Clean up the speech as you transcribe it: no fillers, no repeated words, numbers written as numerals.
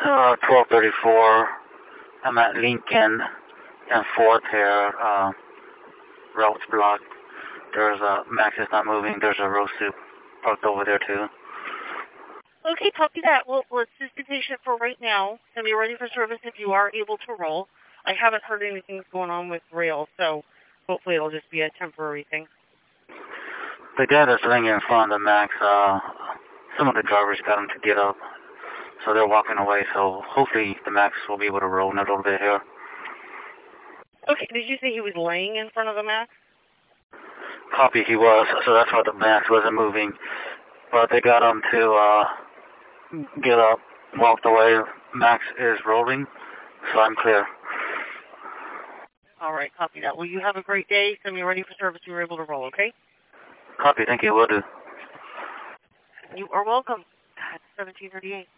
1234. I'm at Lincoln and 4th here. Route's blocked. There's Max is not moving. There's a row soup parked over there too. Okay, copy that. Well, let's discontinue it for right now and be ready for service if you are able to roll. I haven't heard anything going on with rail, so hopefully it'll just be a temporary thing. The guy that's laying in front of the Max, some of the drivers got him to get up, so they're walking away, so hopefully the Max will be able to roll in a little bit here. Okay, did you say he was laying in front of the Max? Copy, he was, so that's why the Max wasn't moving. But they got him to get up, walked away. Max is rolling, so I'm clear. All right, copy that. Well, you have a great day. Send me ready for service. You were able to roll, okay? Copy, thank you, will do. You are welcome. 1738.